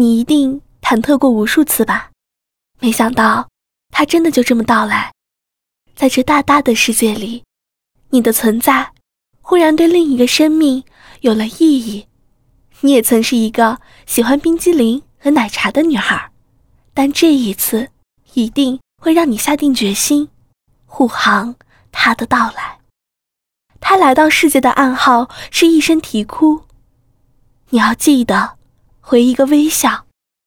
你一定忐忑过无数次吧？没想到他真的就这么到来。在这大大的世界里，你的存在忽然对另一个生命有了意义。你也曾是一个喜欢冰激凌和奶茶的女孩，但这一次一定会让你下定决心护航他的到来。他来到世界的暗号是一声啼哭，你要记得回一个微笑。